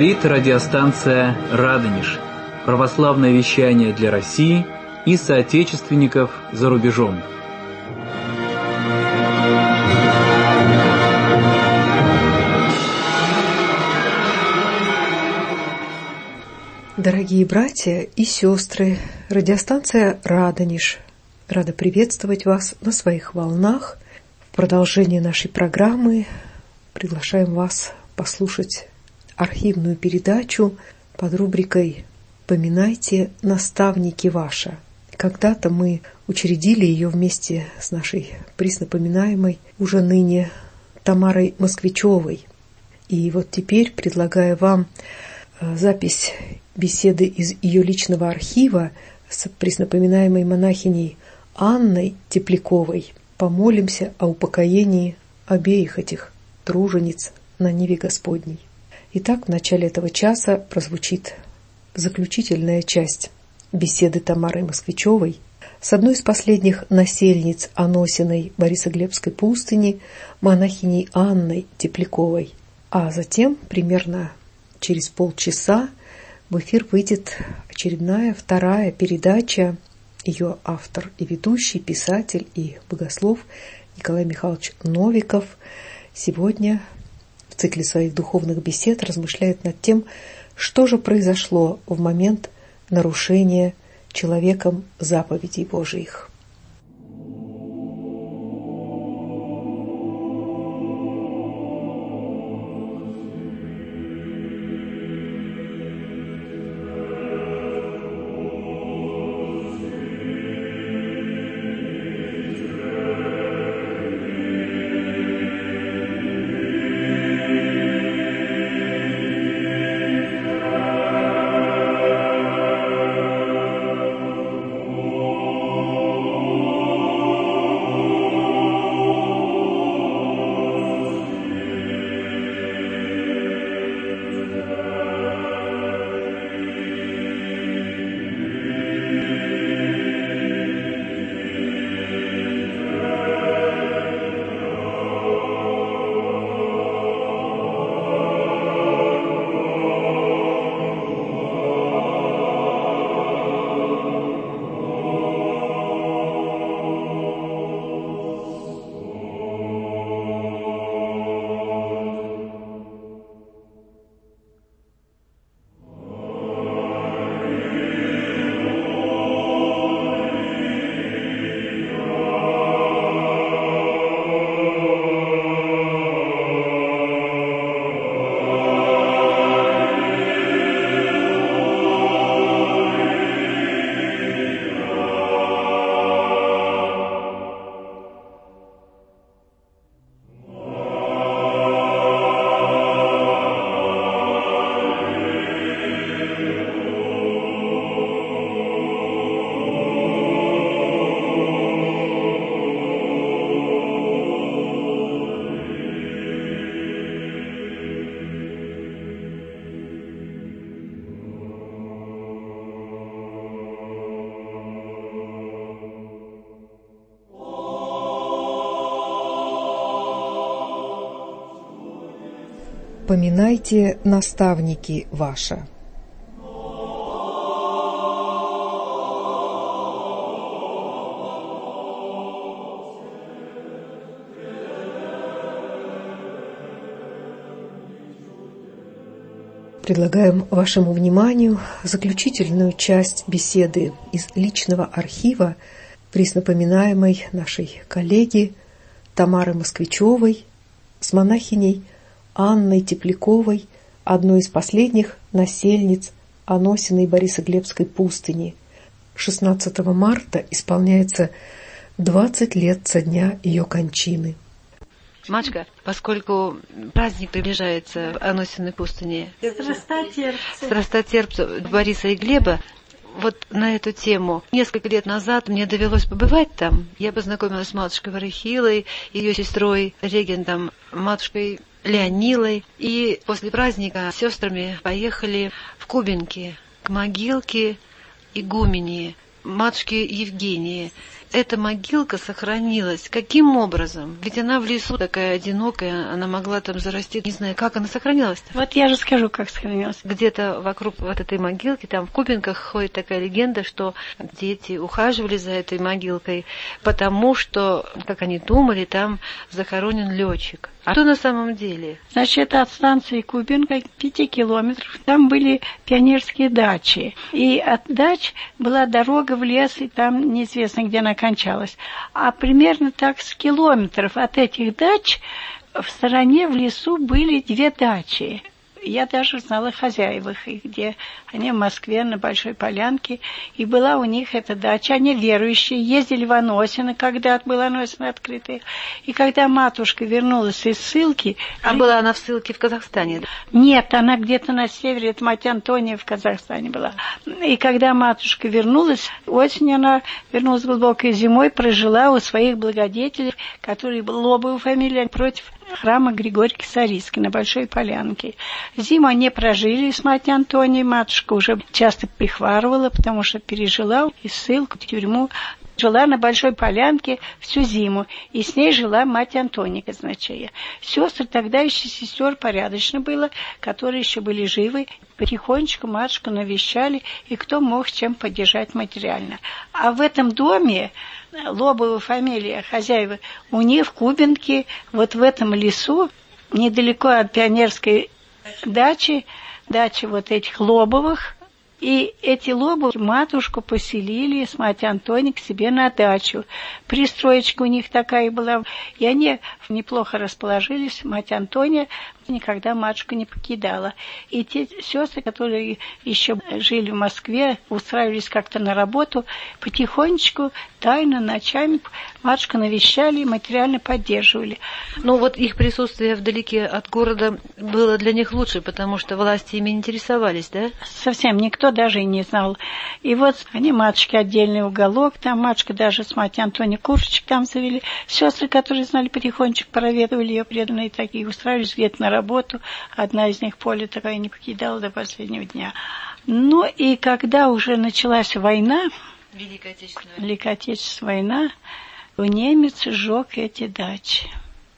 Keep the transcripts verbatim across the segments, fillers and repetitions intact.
Говорит радиостанция «Радонеж». Православное вещание для России и соотечественников за рубежом. Дорогие братья и сестры, радиостанция «Радонеж» рада приветствовать вас на своих волнах. В продолжение нашей программы приглашаем вас послушать архивную передачу под рубрикой «Поминайте наставники ваши». Когда-то мы учредили ее вместе с нашей преснопоминаемой уже ныне Тамарой Москвичевой. И вот теперь, предлагая вам запись беседы из ее личного архива с преснопоминаемой монахиней Анной Тепляковой, помолимся о упокоении обеих этих тружениц на ниве Господней. Итак, в начале этого часа прозвучит заключительная часть беседы Тамары Москвичевой с одной из последних насельниц Аносиной Борисоглебской пустыни, монахиней Анной Тепляковой. А затем, примерно через полчаса, в эфир выйдет очередная вторая передача. Ее автор и ведущий, писатель и богослов Николай Михайлович Новиков сегодня в цикле своих духовных бесед размышляет над тем, что же произошло в момент нарушения человеком заповедей Божиих. Поминайте наставники ваши. Предлагаем вашему вниманию заключительную часть беседы из личного архива преснопоминаемой нашей коллеги Тамары Москвичевой с монахиней Анной Тепляковой, одной из последних насельниц Аносиной Борисоглебской пустыни. шестнадцатого марта исполняется двадцать лет со дня ее кончины. Матушка, поскольку праздник приближается в Аносиной пустыне, страстотерпцев Бориса и Глеба, вот на эту тему. Несколько лет назад мне довелось побывать там. Я познакомилась с матушкой Варахилой, ее сестрой, регентом, матушкой Леонилой. И после праздника с сестрами поехали в Кубинки к могилке игумени матушки Евгении. эта могилка сохранилась? Каким образом? Ведь она в лесу такая одинокая, она могла там зарасти. Не знаю, как она сохранилась-то? Вот я же скажу, как сохранилась. Где-то вокруг вот этой могилки, там в Купинках ходит такая легенда, что дети ухаживали за этой могилкой, потому что, как они думали, там захоронен летчик. А что на самом деле? Значит, от станции Купинка пяти километров. Там были пионерские дачи. И от дач была дорога в лес, и там неизвестно, где она кончалась. А примерно так с километров от этих дач в стороне в лесу были две дачи. Я даже знала хозяев их, где они в Москве на Большой Полянке, и была у них эта дача. Они верующие, ездили в Аносино, когда была Аносино открытая. И когда матушка вернулась из ссылки... А жить... была она в ссылке в Казахстане? Да? Нет, она где-то на севере, это мать Антония в Казахстане была. И когда матушка вернулась, осенью она вернулась глубокой зимой, прожила у своих благодетелей, которые Лобову фамилия, против храма Григория Кисарийской на Большой Полянке. Зиму они прожили с мать Антонией. Матушка уже часто прихварывала, потому что пережила и ссылку, в тюрьму. Жила на Большой Полянке всю зиму, и с ней жила мать Антония Казначея. Сестры тогда еще сестер порядочно было, которые еще были живы. Потихонечку матушку навещали, и кто мог чем поддержать материально. А в этом доме, Лобова фамилия, хозяева, у них в Кубинке, вот в этом лесу, недалеко от пионерской дачи, дачи вот этих Лобовых, и эти Лобовы матушку поселили с мать Антонией к себе на дачу. Пристроечка у них такая была. И они неплохо расположились. Мать Антония никогда матушку не покидала. И те сестры, которые еще жили в Москве, устраивались как-то на работу, потихонечку, тайно, ночами матушку навещали и материально поддерживали. Ну вот их присутствие вдалеке от города было для них лучше, потому что власти ими интересовались, да? Совсем никто даже и не знал. И вот они, матушки, отдельный уголок, там матушка даже с мать Антонией курочек там завели. Сестры, которые знали, потихонечку проведывали ее, преданные такие, устраивались где-то на работу. Одна из них Поля такая не покидала до последнего дня. Ну и когда уже началась война, Великая Отечественная, Великая Отечественная война, немец сжег эти дачи.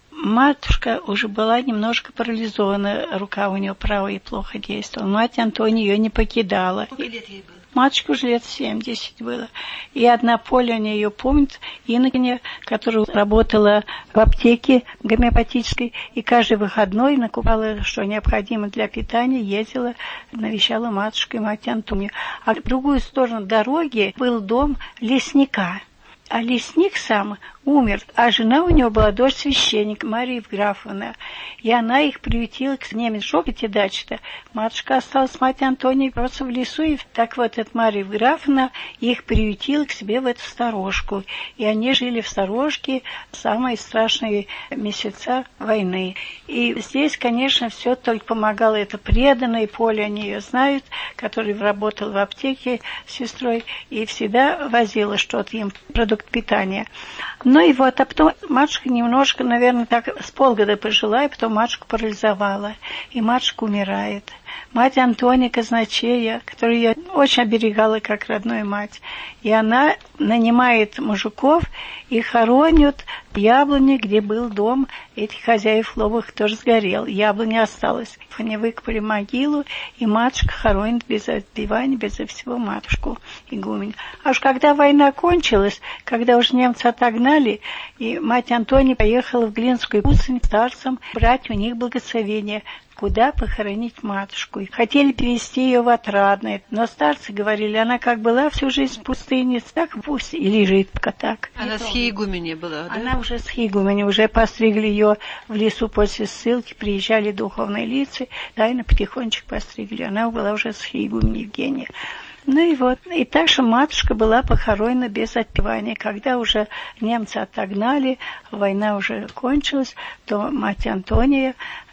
Матушка уже была немножко парализована, рука у нее правая плохо действовала. Мать Антония ее не покидала. Сколько лет ей было? Матушке уже лет семьдесят было. И одна Поля, они ее помнят, Иногня, которая работала в аптеке гомеопатической, и каждый выходной накупала, что необходимо для питания, ездила, навещала матушку и мать Антонию. А в другую сторону дороги был дом лесника. А лесник сам умер, а жена у него была дочь священника Мария Евграфовна. И она их приютила к немец жёг эти дачи-то. Матушка осталась с мать Антонией просто в лесу, и так вот эта Мария Евграфовна их приютила к себе в эту сторожку. И они жили в сторожке самые страшные месяца войны. И здесь, конечно, все только помогало это преданное, Поля, они ее знают, который работал в аптеке с сестрой, и всегда возила что-то им, продукт питания. Ну и вот, а потом матушка немножко, наверное, так с полгода пожила, и потом матушку парализовала, и матушка умирает. Мать Антония Казначея, которую я очень оберегала как родную мать, и она нанимает мужиков и хоронят в яблоне, где был дом этих хозяев Лобовых, тоже сгорел. Яблоня осталась. Они выкопали могилу, и матушка хоронит без отбивания, безо всего матушку игуменю. А уж когда война кончилась, когда уже немцы отогнали, и мать Антония поехала в Глинскую пустынь старцам брать у них благословение, куда похоронить матушку. И хотели перевести ее в Отрадное, но старцы говорили, она как была всю жизнь в пустыне, так пусть и лежит пока так. Она схиегуменья была, да? Она уже схиегуменья, уже постригли ее в лесу после ссылки, приезжали духовные лица, тайно потихонечку постригли. Она была уже схиегуменья Евгения. Ну и вот, и так что матушка была похоронена без отпевания. Когда уже немцы отогнали, война уже кончилась, то мать Антония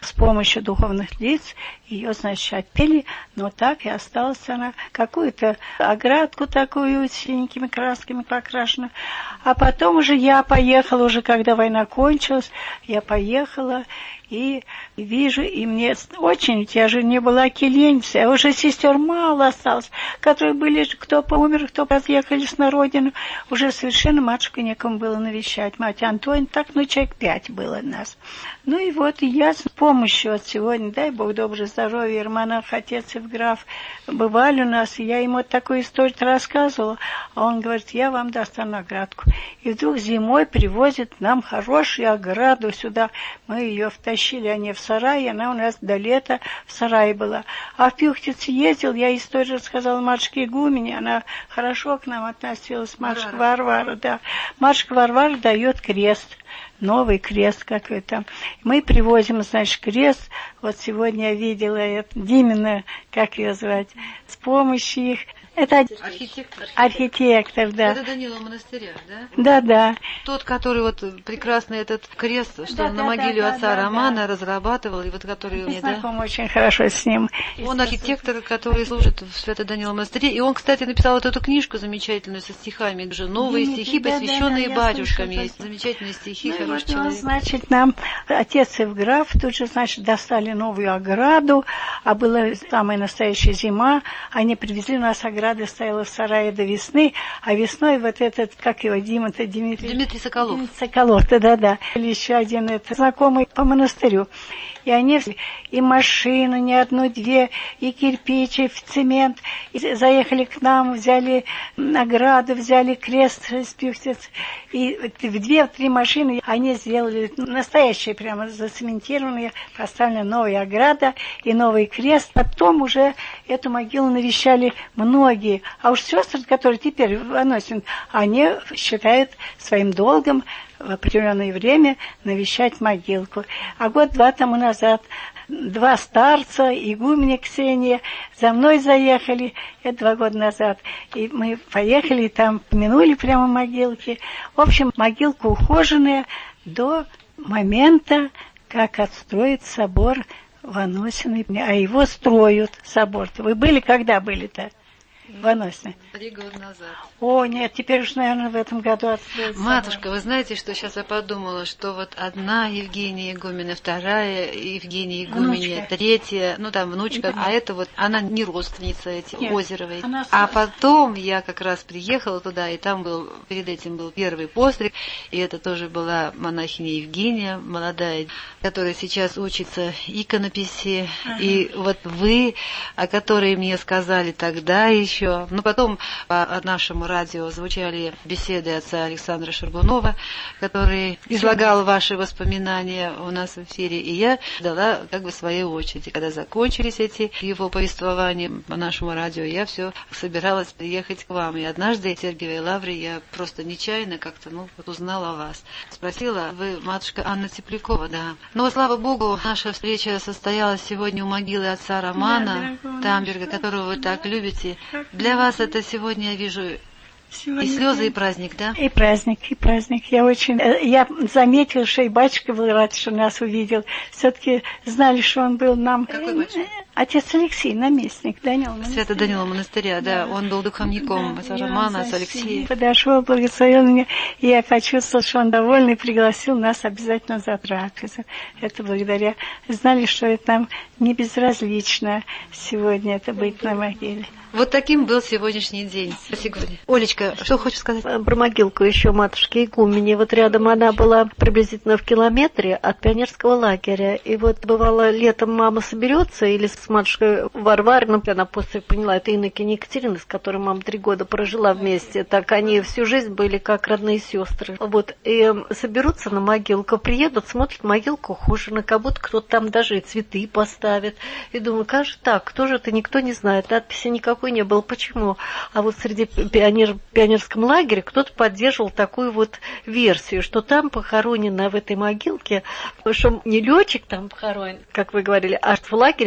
с помощью духовных лиц ее, значит, отпели, но так и осталась она, какую-то оградку такую синенькими красками покрашена. А потом уже я поехала, уже когда война кончилась, я поехала и вижу, и мне очень, я же не была келенница, а уже сестер мало осталось, которые были, кто помер, кто разъехались на родину, уже совершенно матушку некому было навещать. Мать Антонь, так, ну, человек пять было нас. Ну и вот и я с помощью от сегодня, дай Бог доброго здоровья, Ермонах, отец Евграф, бывали у нас, и я ему вот такую историю рассказывала, а он говорит, я вам достану оградку. И вдруг зимой привозят нам хорошую ограду сюда, мы ее втащили, они в сарай, она у нас до лета в сарае была. А в Пюхтице ездил, я историю рассказала матушке Игумене, она хорошо к нам относилась, матушка Варвара, да. Матушка Варвара дает крест. Новый крест какой-то. Мы привозим, значит, крест. Вот сегодня я видела это, Димина, как ее звать, с помощью их. Это архитектор. Архитектор, да. Это Данила монастыря, да? Да, да. Тот, который вот прекрасный этот крест, что да, на да, могиле да, отца да, Романа да. разрабатывал, и вот который я мне, знаком да? очень хорошо с ним. Он архитектор, который служит в Свято-Даниловом монастыре, и он, кстати, написал вот эту книжку замечательную со стихами, уже новые Дмитрий, стихи, посвященные да, да, батюшкам, есть замечательные стихи, ну, хороший вот человек. Он, значит, нам отец Евграф тут же, значит, достали новую ограду, а была самая настоящая зима, они привезли нас ограду, стояла в сарае до весны, а весной вот этот, как его, Дима-то, Дмитрий... Дмитрий Соколов. Дмитрий Соколов, да-да-да. Или еще один это, знакомый по монастырю. И они и машину, не одну, две, и кирпичи, в цемент. И заехали к нам, взяли награду, взяли крест из Пюхтиц. И в две-три машины они сделали настоящие, прямо зацементированные, поставлена новая ограда и новый крест. Потом уже эту могилу навещали многие. А уж сестры, которые теперь выносят, они считают своим долгом в определенное время навещать могилку. А год-два тому назад два старца, игуменя Ксения, за мной заехали, это два года назад. И мы поехали, там помянули прямо могилки. В общем, могилка ухоженная до момента, как отстроит собор в Аносиной. А его строят, собор-то. Вы были, когда были-то? В Аносиной. Три года назад. О, нет, теперь уж, наверное, в этом году отстроится. Матушка, вы знаете, что сейчас я подумала, что вот одна Евгения Игумена, вторая Евгения Игуменя, третья, ну там внучка, да. А это вот, она не родственница эти, нет, Озеровой. Она... А потом я как раз приехала туда, и там был, перед этим был первый постриг, и это тоже была монахиня Евгения, молодая, которая сейчас учится иконописи, ага. И вот вы, о которой мне сказали тогда еще, ну потом по нашему радио звучали беседы отца Александра Шаргунова, который излагал ваши воспоминания у нас в эфире, и я дала как бы своей очереди. Когда закончились эти его повествования по нашему радио, я все собиралась приехать к вам. И однажды в Сергиевой Лавре я просто нечаянно как-то ну, вот узнала о вас. Спросила, вы матушка Анна Теплякова, да. Но, слава Богу, наша встреча состоялась сегодня у могилы отца Романа да, Тамберга, которого вы так любите. Для вас это сегодня, я вижу, сегодня и слезы, и праздник, да? И праздник, и праздник. Я очень... Я заметила, что и батюшка был рад, что нас увидел. Все-таки знали, что он был нам... Какой батюшка? Отец Алексей, наместник Данила монастыря. Свято-Данила монастыря, да. да. Он был духовником отца да, Романа, отца Алексея. Подошел, благословил меня, и я почувствовала, что он довольный, пригласил нас обязательно за трапезу. Это благодаря... Знали, что это нам не безразлично сегодня это быть на могиле. Вот таким был сегодняшний день. Спасибо. Олечка, что хочешь сказать? Про могилку еще матушки Игумени. Вот рядом она была приблизительно в километре от пионерского лагеря. И вот бывало летом мама соберется или с матушкой Варварой, ну, она после поняла, это Иннокене Екатерина, с которой мама три года прожила вместе. Так они всю жизнь были как родные сестры. Вот, и соберутся на могилку, приедут, смотрят, могилка ухожена, как будто кто-то там даже и цветы поставит. И думаю, как же так, кто же это, никто не знает, надписи никакой не было. Почему? А вот среди пионер, пионерском лагере кто-то поддерживал такую вот версию, что там похоронено в этой могилке, что не летчик там похоронен, как вы говорили, а в лагере поддерживал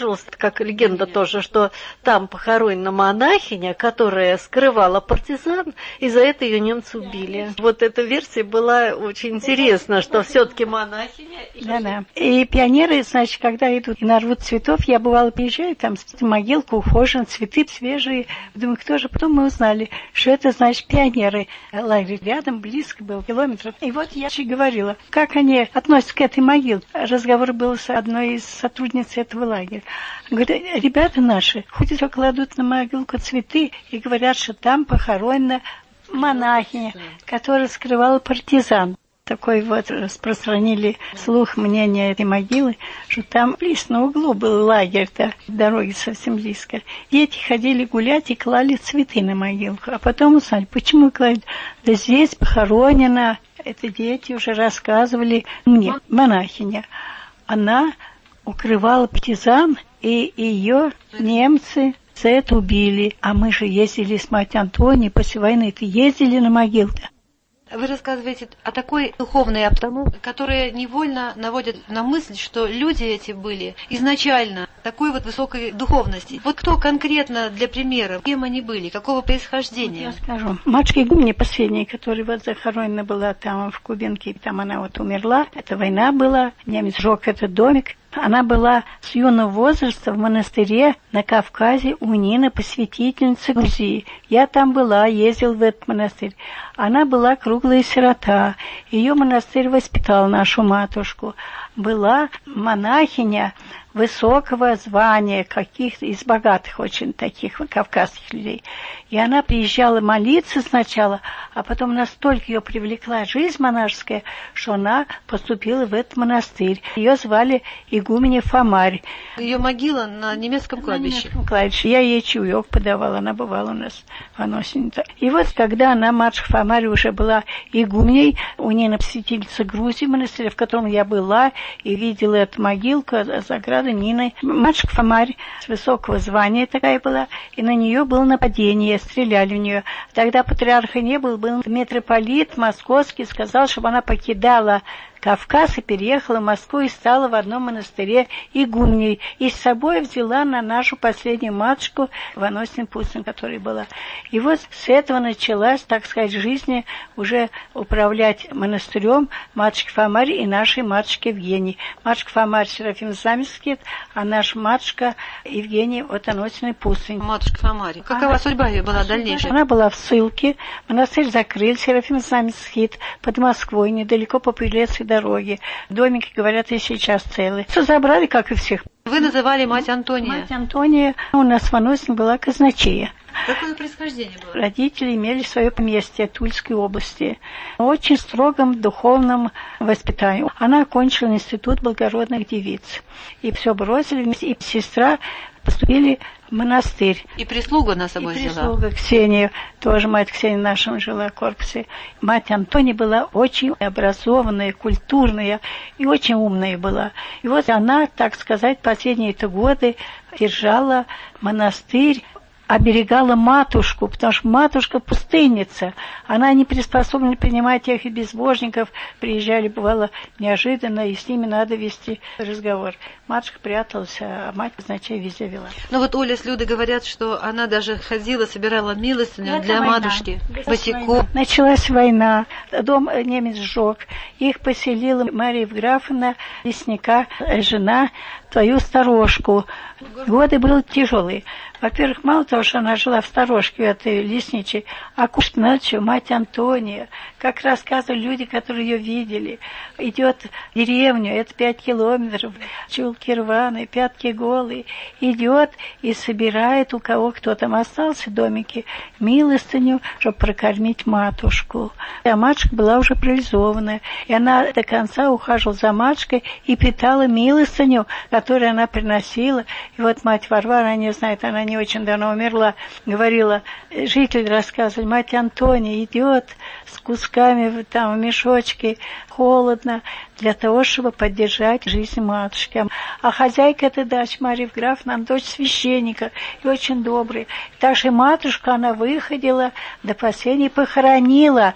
сложилось как легенда тоже, что там похоронена монахиня, которая скрывала партизан, и за это ее немцы убили. Вот эта версия была очень интересна, что все-таки монахиня. Да-да. И пионеры, значит, когда идут и нарвут цветов, я бывала приезжаю, там могилка ухожена, цветы свежие. Думаю, кто же? Потом мы узнали, что это, значит, пионеры. Лагерь рядом, близко был, километров. И вот я же говорила, как они относятся к этой могиле. Разговор был с одной из сотрудниц этого лагеря. Говорят, ребята наши ходят, кладут на могилку цветы и говорят, что там похоронена монахиня, которая скрывала партизан. Такой вот распространили слух, мнение этой могилы, что там близ на углу был лагерь-то, дороги совсем близко. Дети ходили гулять и клали цветы на могилку. А потом узнали, почему кладут? Да здесь похоронена, это дети уже рассказывали мне, монахиня. Она укрывала партизан, и ее немцы за это убили. А мы же ездили с мать Антонией после войны-то, ездили на могилу-то. Вы рассказываете о такой духовной обстановке, которая невольно наводит на мысль, что люди эти были изначально такой вот высокой духовности. Вот кто конкретно для примера, кем они были, какого происхождения? Вот я скажу. Матушка Игумня последняя, которая вот захоронена была там в Кубинке, там она вот умерла, это война была, немец сжег этот домик. Она была с юного возраста в монастыре на Кавказе у Нины, посвятительницы Грузии. Я там была, ездил в этот монастырь. Она была круглая сирота. Ее монастырь воспитал нашу матушку. Была монахиня высокого звания, каких-то из богатых очень таких кавказских людей. И она приезжала молиться сначала, а потом настолько ее привлекла жизнь монашеская, что она поступила в этот монастырь. Ее звали игуменя Фомарь. Ее могила на немецком кладбище. На немецком кладбище. Я ей чаек подавала, она бывала у нас в Аносине. И вот когда она, матушка Фомарь, уже была игуменей, у нее на посвятительнице Грузии монастыря, в котором я была, и видела эту могилку, заграду Нины. Матушка Фомарь с высокого звания такая была, и на нее было нападение, стреляли в нее. Тогда патриарха не было, был митрополит московский, сказал, чтобы она покидала Кавказ и переехала в Москву и стала в одном монастыре игуменей. И с собой взяла на нашу последнюю матушку Ваносину Пустин, которая была. И вот с этого началась, так сказать, жизнь уже управлять монастырем матушки Фомарь и нашей матушки Евгении. Матушка Фомарь Серафим Замельский, а наша матушка Евгения от Аносиной Пустин. Матушка Фомарь. Какова она, судьба ее была дальнейшая? Она была в ссылке. Монастырь закрыли, Серафим Замельский, под Москвой, недалеко по Прилецкой дороге. Домики, говорят, и сейчас целые. Все забрали, как и всех. Вы называли мать Антония. Мать Антония у нас в Аносине была казначея. Какое происхождение было? Родители имели свое поместье в Тульской области. В очень строгом духовном воспитании. Она окончила институт благородных девиц. И все бросили. И сестра поступили в монастырь. И прислугу она собой и взяла. прислуга Ксения, тоже мать Ксения в нашем жила в корпусе. Мать Антония была очень образованная, культурная и очень умная была. И вот она, так сказать, последние-то годы держала монастырь, оберегала матушку, потому что матушка пустынница. Она не приспособлена принимать тех и безбожников. Приезжали, бывало, неожиданно, и с ними надо вести разговор. Матушка пряталась, а мать, значит, везде вела. Ну вот Оля с Людой говорят, что она даже ходила, собирала милостыню для война. матушки. Босиком. Началась война, дом немец сжег. Их поселила Мария Евграфовна, лесника, жена, твою сторожку. Годы были тяжелые. Во-первых, мало того, что она жила в сторожке этой лесничей, а кушать ночью мать Антония, как рассказывали люди, которые ее видели, идет в деревню, это пять километров, чулки рваные, пятки голые, идет и собирает у кого кто там остался в домике милостыню, чтобы прокормить матушку. А матушка была уже парализованная, и она до конца ухаживала за матушкой и питала милостыню, которую она приносила. И вот мать Варвара, она не знает, она не очень давно умерла, говорила, жители рассказывали, мать Антония идет с кусками там в мешочке, холодно, для того, чтобы поддержать жизнь матушки. А хозяйка этой дачи, Мария Евграфовна, она дочь священника и очень добрая. Так что матушка, она выходила до последней, похоронила.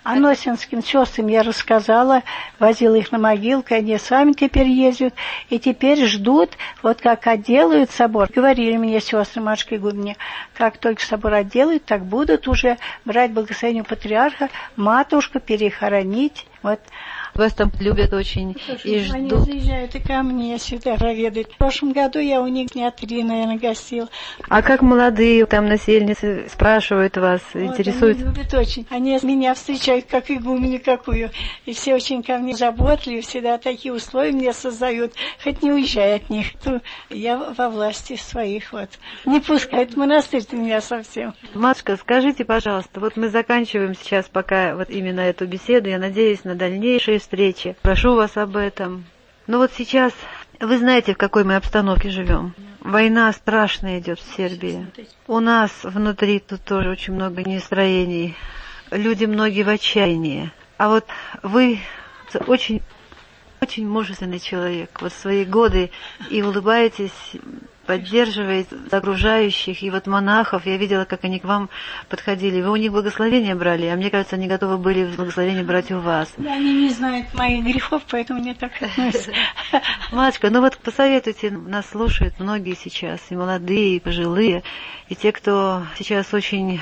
Аносинским сестрам я рассказала, возила их на могилку, они сами теперь ездят, и теперь ждут, вот как отделают собор. Говорили мне сестры матушка Игуменя, как только собор отделают, так будут уже брать благословение патриарха, матушку перехоронить. Вот. Вас там любят очень. Слушай, и ждут. Они ждут. заезжают и ко мне сюда проведать. В прошлом году я у них дня три, наверное, гостила. А как молодые там насельницы спрашивают вас, Вот, интересуют? они любят очень. Они меня встречают как игуменю какую. И все очень ко мне заботливы, всегда такие условия мне создают. Хоть не уезжай от них. То я во власти своих вот. Не пускают в монастырь меня совсем. Матушка, скажите, пожалуйста, вот мы заканчиваем сейчас пока вот именно эту беседу. Я надеюсь на дальнейшие встречи. Прошу вас об этом. Но вот сейчас, вы знаете, в какой мы обстановке живем. Война страшная идет в Сербии. У нас внутри тут тоже очень много нестроений. Люди многие в отчаянии. А вот вы очень, очень мужественный человек. Вот в свои годы и улыбаетесь, поддерживаете окружающих. И вот монахов, я видела, как они к вам подходили. Вы у них благословение брали, а мне кажется, они готовы были благословение брать у вас. Они не знают моих грехов, поэтому мне так относятся. Матушка, ну вот посоветуйте, нас слушают многие сейчас, и молодые, и пожилые, и те, кто сейчас очень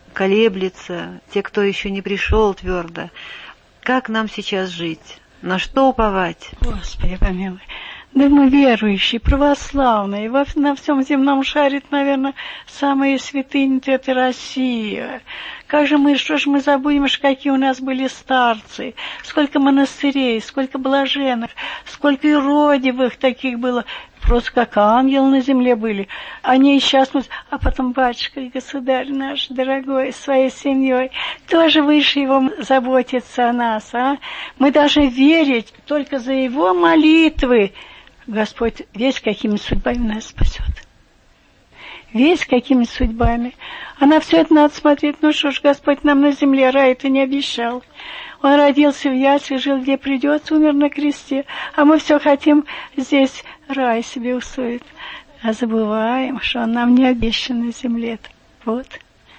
колеблется, те, кто еще не пришел твердо. Как нам сейчас жить? На что уповать? Господи помилуй. Да мы верующие, православные, во, на всем земном шаре, наверное, самые святыни — это Россия. Как же мы, что же мы забудем, какие у нас были старцы, сколько монастырей, сколько блаженных, сколько иродивых таких было, просто как ангелы на земле были. Они и сейчас, а потом батюшка и государь наш дорогой, своей семьей, тоже выше его заботится о нас, а? Мы должны верить только за его молитвы. Господь весь какими судьбами нас спасет. Весь какими судьбами. А на все это надо смотреть. Ну что ж, Господь нам на земле рай-то не обещал. Он родился в ясли, жил где придется, умер на кресте. А мы все хотим здесь рай себе устроить. А забываем, что он нам не обещан на земле-то. Вот.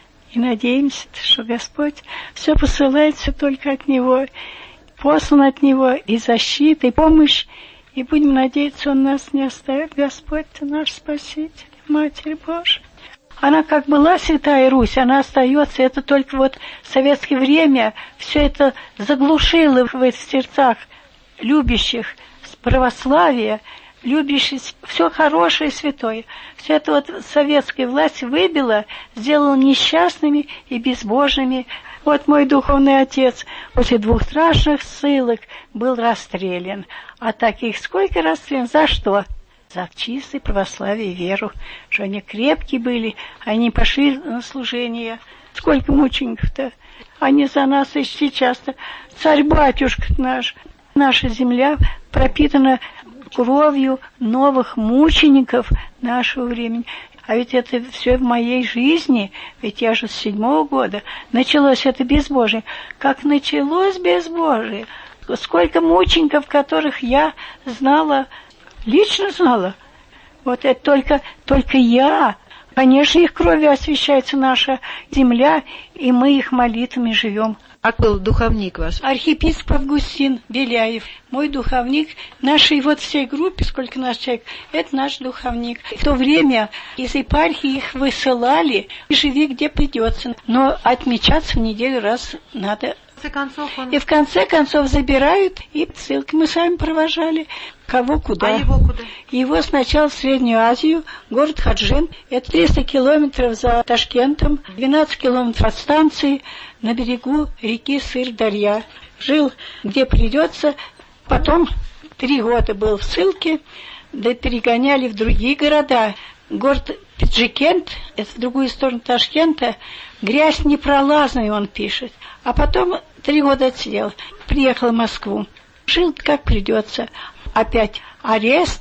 И надеемся, что Господь все посылает, все только от Него. Послан от Него и защита, и помощь. И будем надеяться, Он нас не оставит. Господь, Ты наш Спаситель, Матерь Божия. Она как была Святая Русь, она остается. Это только вот в советское время все это заглушило в этих сердцах любящих православие, любящих все хорошее и святое. Все это вот советская власть выбила, сделала несчастными и безбожными. Вот мой духовный отец после двух страшных ссылок был расстрелян. А таких сколько расстрелян? За что? За чистое православие и веру. Что они крепкие были, они пошли на служение. Сколько мучеников-то? Они за нас и сейчас-то. Царь-батюшка наш. Наша земля пропитана кровью новых мучеников нашего времени. А ведь это все в моей жизни, ведь я же с седьмого года. Началось это безбожие. Как началось безбожие? Сколько мучеников, которых я знала, лично знала. Вот это только, только я. Конечно, их кровью освящается наша земля, и мы их молитвами живем. А кто был духовник ваш? Архиепископ Августин Беляев. Мой духовник. Нашей вот всей группе, сколько нас человек, это наш духовник. В то время из епархии их высылали, и живи где придется. Но отмечаться в неделю раз надо. В конце концов он... И в конце концов забирают, и ссылки мы сами провожали. Кого куда. А его куда? Его сначала в Среднюю Азию, город Хаджин. Это триста километров за Ташкентом, двенадцать километров от станции, на берегу реки Сыр-Дарья. Жил где придется. Потом три года был в ссылке, да перегоняли в другие города. Город Пиджикент, это в другую сторону Ташкента, грязь непролазная, он пишет. А потом три года отсидел. Приехал в Москву. Жил как придется. Опять арест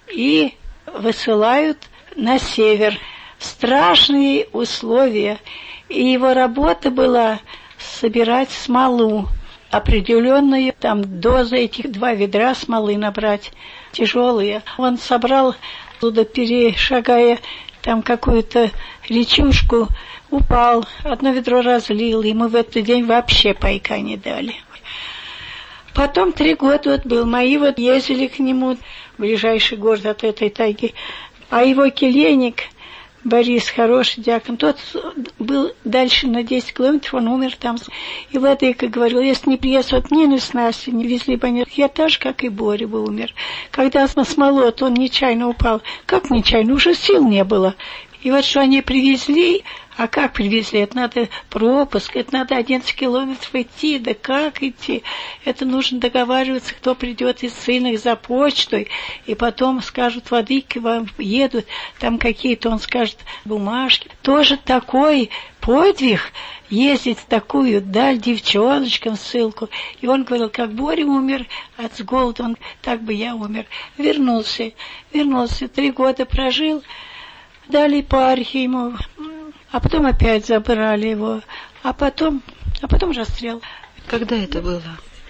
и высылают на север. Страшные условия. И его работа была собирать смолу. Определенную там дозы, этих два ведра смолы набрать. Тяжелые. Он собрал, туда перешагая там какую-то речушку, упал, одно ведро разлил, ему в этот день вообще пайка не дали. Потом три года вот был, мои вот ездили к нему, в ближайший город от этой тайги, а его келейник, Борис, хороший дьякон, тот был дальше на десять километров, он умер там. И владыка говорил, если не приезд, вот мне с Настей не везли бы, нет, я так же, как и Боря бы умер. Когда смолот, он нечаянно упал. Как нечаянно? Уже сил не было. И вот что они привезли, а как привезли? Это надо пропуск, это надо одиннадцать километров идти, да как идти? Это нужно договариваться, кто придет из сына за почтой, и потом скажут, владыки вам едут, там какие-то, он скажет, бумажки. Тоже такой подвиг, ездить в такую даль девчоночкам ссылку. И он говорил, как Боря умер от голода, он, так бы я умер. Вернулся, вернулся, три года прожил, дали епархию ему, а потом опять забрали его, а потом, а потом расстрел. Когда это было?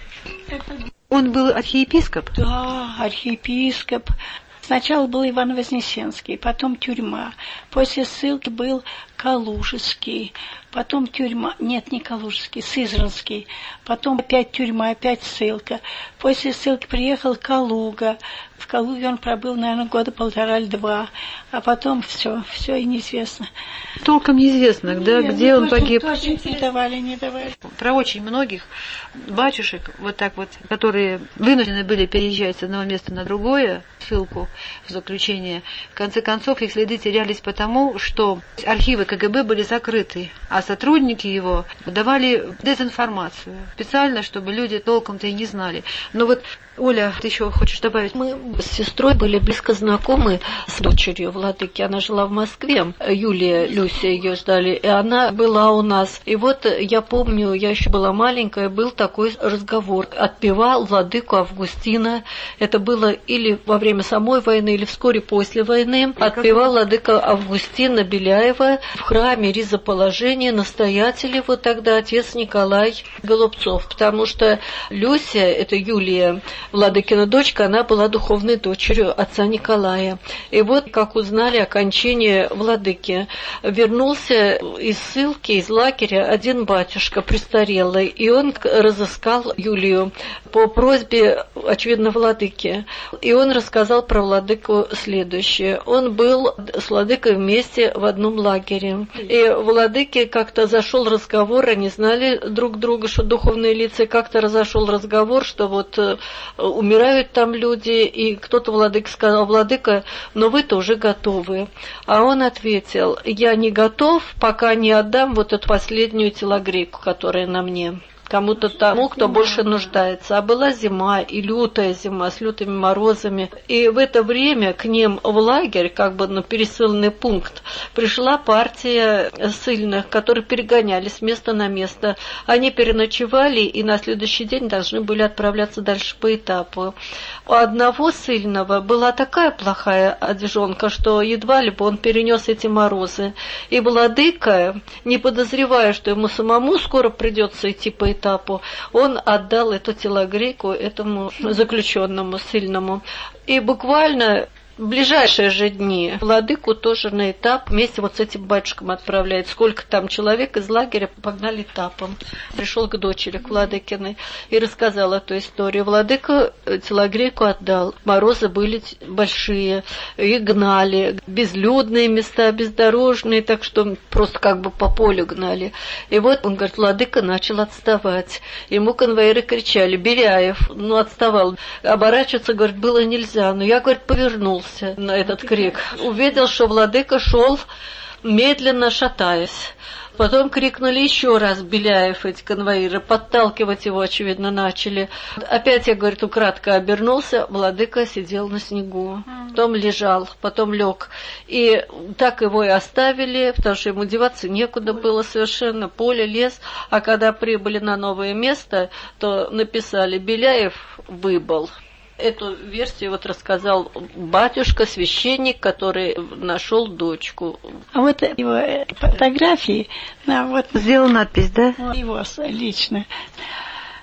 Он был архиепископ? Да, архиепископ. Сначала был Иван Вознесенский, потом тюрьма. После ссылки был Калужский, потом тюрьма, нет, не Калужский, Сызранский, потом опять тюрьма, опять ссылка. После ссылки приехал Калуга. В Калуге он пробыл, наверное, года полтора или два, а потом все, все и неизвестно. Толком неизвестно, да, Нет, где он тоже, погиб. Тоже не давали, не давали. Про очень многих батюшек, вот так вот, которые вынуждены были переезжать с одного места на другое, ссылку в заключение, в конце концов их следы терялись потому, что архивы КГБ были закрыты, а сотрудники его давали дезинформацию специально, чтобы люди толком-то и не знали. Но вот, Оля, ты еще хочешь добавить? Мы с сестрой были близко знакомы с дочерью владыки. Она жила в Москве. Юлия, Люся ее ждали. И она была у нас. И вот я помню, я еще была маленькая, был такой разговор. Отпевал владыку Августина. Это было или во время самой войны, или вскоре после войны. Отпевал владыка Августина Беляева в храме Ризоположения, настоятель его тогда, отец Николай Голубцов. Потому что Люся, это Юлия, владыкина дочка, она была духовной дочерью отца Николая. И вот, как узнали о кончине владыки, вернулся из ссылки, из лагеря один батюшка престарелый, и он разыскал Юлию по просьбе, очевидно, владыки. И он рассказал про владыку следующее. Он был с владыкой вместе в одном лагере. И владыке как-то зашел разговор, они знали друг друга, что духовные лица, как-то разошел разговор, что вот умирают там люди, и кто-то владыка сказал, владыка, но вы-то уже готовы. А он ответил, я не готов, пока не отдам вот эту последнюю телогрейку, которая на мне. Кому-то тому, кто больше нуждается. А была зима, и лютая зима, с лютыми морозами. И в это время к ним в лагерь, как бы на пересыльный пункт, пришла партия ссыльных, которые перегоняли с места на место. Они переночевали, и на следующий день должны были отправляться дальше по этапу. У одного ссыльного была такая плохая одежонка, что едва ли бы он перенес эти морозы. И владыка, не подозревая, что ему самому скоро придется идти по этапу, этапу, он отдал эту телогрейку этому заключенному ссыльному. И буквально в ближайшие же дни владыку тоже на этап вместе вот с этим батюшком отправляет. Сколько там человек из лагеря погнали этапом. Пришел к дочери, к владыкиной, и рассказал эту историю. Владыка телогрейку отдал. Морозы были большие, их гнали. Безлюдные места, бездорожные, так что просто как бы по полю гнали. И вот он говорит, владыка начал отставать. Ему конвоиры кричали, Беляев, ну отставал. Оборачиваться, говорит, было нельзя. Но я, говорит, повернулся на этот крик. Увидел, что владыка шел, медленно шатаясь. Потом крикнули еще раз Беляев, эти конвоиры, подталкивать его, очевидно, начали. Опять я, говорит, украдко обернулся, владыка сидел на снегу. Потом лежал, потом лег. И так его и оставили, потому что ему деваться некуда было совершенно, поле, лес. А когда прибыли на новое место, то написали «Беляев выбыл». Эту версию вот рассказал батюшка, священник, который нашел дочку. А вот его фотографии, да, вот сделал надпись, да? его лично.